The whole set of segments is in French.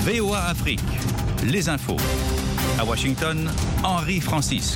VOA Afrique, les infos. À Washington, Henri Francisque.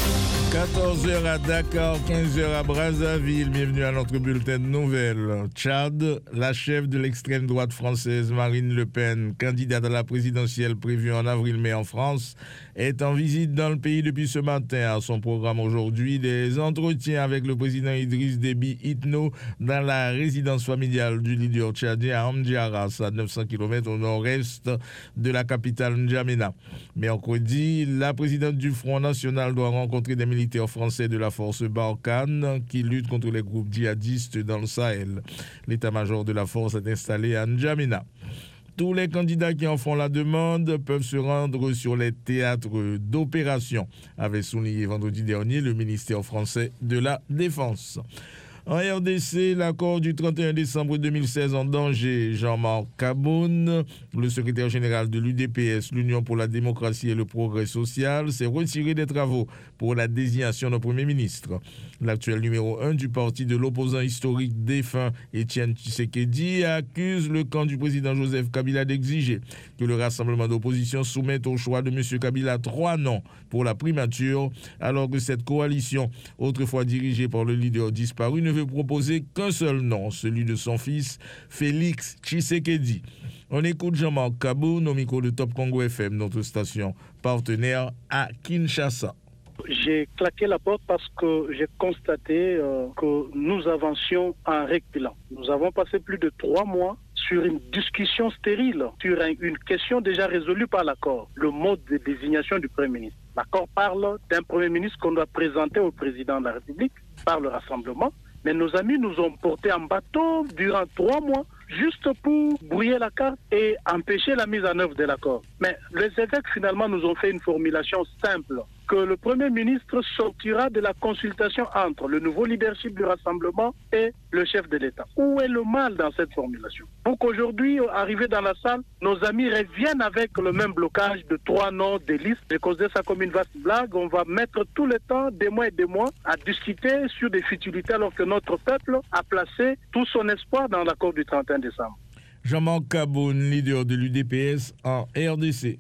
14h à Dakar, 15h à Brazzaville. Bienvenue à notre bulletin de nouvelles. Tchad, la chef de l'extrême droite française Marine Le Pen, candidate à la présidentielle prévue en avril-mai en France, est en visite dans le pays depuis ce matin. À son programme aujourd'hui, des entretiens avec le président Idriss Déby Itno dans la résidence familiale du leader tchadien à Amdjaras, à 900 km au nord-est de la capitale N'Djamena. Mercredi, la présidente du Front National doit rencontrer des militaires français de la force Barkhane qui luttent contre les groupes djihadistes dans le Sahel. L'état-major de la force est installé à N'Djamena. Tous les candidats qui en font la demande peuvent se rendre sur les théâtres d'opération, avait souligné vendredi dernier le ministère français de la Défense. En RDC, l'accord du 31 décembre 2016 en danger. Jean-Marc Kaboun, le secrétaire général de l'UDPS, l'Union pour la démocratie et le progrès social, s'est retiré des travaux pour la désignation d'un Premier ministre. L'actuel numéro 1 du parti de l'opposant historique défunt Étienne Tshisekedi accuse le camp du président Joseph Kabila d'exiger que le rassemblement d'opposition soumette au choix de M. Kabila 3 noms pour la primature, alors que cette coalition, autrefois dirigée par le leader disparu, ne veut proposer qu'un seul nom, celui de son fils Félix Tshisekedi. On écoute Jean-Marc Kaboun au micro de Top Congo FM, notre station partenaire à Kinshasa. J'ai claqué la porte parce que j'ai constaté que nous avancions en reculant. Nous avons passé plus de 3 mois sur une discussion stérile, sur une question déjà résolue par l'accord, le mode de désignation du Premier ministre. L'accord parle d'un Premier ministre qu'on doit présenter au président de la République par le rassemblement, mais nos amis nous ont portés en bateau durant 3 mois juste pour brouiller la carte et empêcher la mise en œuvre de l'accord. Mais les évêques finalement nous ont fait une formulation simple, que le Premier ministre sortira de la consultation entre le nouveau leadership du rassemblement et le chef de l'État. Où est le mal dans cette formulation? Pour qu'aujourd'hui, arrivé dans la salle, nos amis reviennent avec le même blocage de 3 noms des listes. J'ai causé ça comme une vaste blague. On va mettre tout le temps, des mois et des mois, à discuter sur des futilités alors que notre peuple a placé tout son espoir dans l'accord du 31 décembre. Jean-Marc Kaboun, leader de l'UDPS en RDC.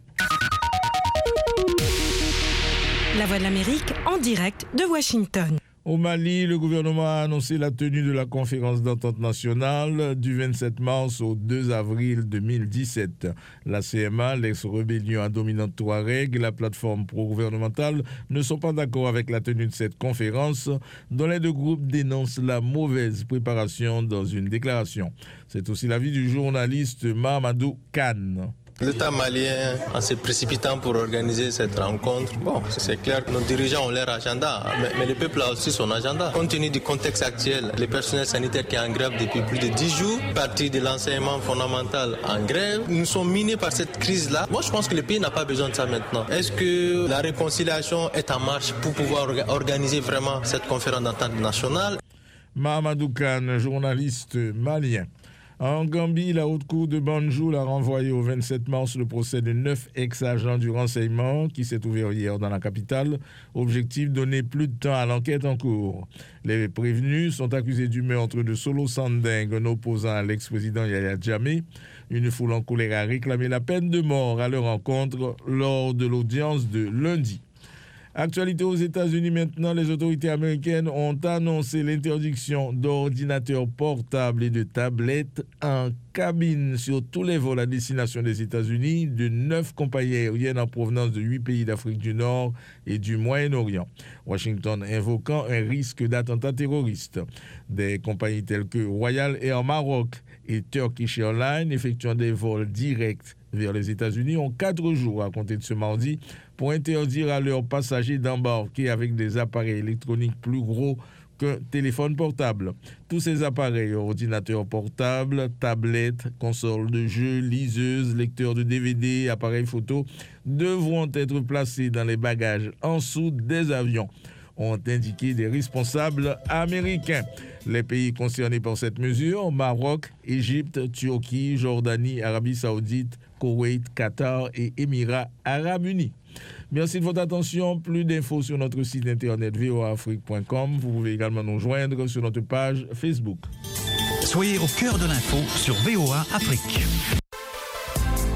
La Voix de l'Amérique en direct de Washington. Au Mali, le gouvernement a annoncé la tenue de la conférence d'entente nationale du 27 mars au 2 avril 2017. La CMA, l'ex-rébellion à dominante Touareg et la plateforme pro-gouvernementale ne sont pas d'accord avec la tenue de cette conférence, dont les deux groupes dénoncent la mauvaise préparation dans une déclaration. C'est aussi l'avis du journaliste Mahamadou Kane. L'État malien, en se précipitant pour organiser cette rencontre, c'est clair que nos dirigeants ont leur agenda, mais le peuple a aussi son agenda. Compte tenu du contexte actuel, les personnels sanitaires qui sont en grève depuis plus de 10 jours, partie de l'enseignement fondamental en grève, nous sommes minés par cette crise-là. Moi, je pense que le pays n'a pas besoin de ça maintenant. Est-ce que la réconciliation est en marche pour pouvoir organiser vraiment cette conférence d'entente nationale? Mahamadou Kane, journaliste malien. En Gambie, la haute cour de Banjul a renvoyé au 27 mars le procès de 9 ex-agents du renseignement qui s'est ouvert hier dans la capitale. Objectif, donner plus de temps à l'enquête en cours. Les prévenus sont accusés du meurtre de Solo Sandeng, un opposant à l'ex-président Yaya Jammeh. Une foule en colère a réclamé la peine de mort à leur encontre lors de l'audience de lundi. Actualité aux États-Unis maintenant, les autorités américaines ont annoncé l'interdiction d'ordinateurs portables et de tablettes en cabine sur tous les vols à destination des États-Unis de 9 compagnies aériennes en provenance de 8 pays d'Afrique du Nord et du Moyen-Orient. Washington invoquant un risque d'attentat terroriste. Des compagnies telles que Royal Air Maroc et Turkish Airlines effectuant des vols directs vers les États-Unis ont 4 jours à compter de ce mardi pour interdire à leurs passagers d'embarquer avec des appareils électroniques plus gros qu'un téléphone portable. Tous ces appareils, ordinateurs portables, tablettes, consoles de jeux, liseuses, lecteurs de DVD, appareils photo, devront être placés dans les bagages en dessous des avions, ont indiqué des responsables américains. Les pays concernés par cette mesure, Maroc, Égypte, Turquie, Jordanie, Arabie Saoudite, Koweït, Qatar et Émirats Arabes Unis. Merci de votre attention. Plus d'infos sur notre site internet voaafrique.com. Vous pouvez également nous joindre sur notre page Facebook. Soyez au cœur de l'info sur VOA Afrique.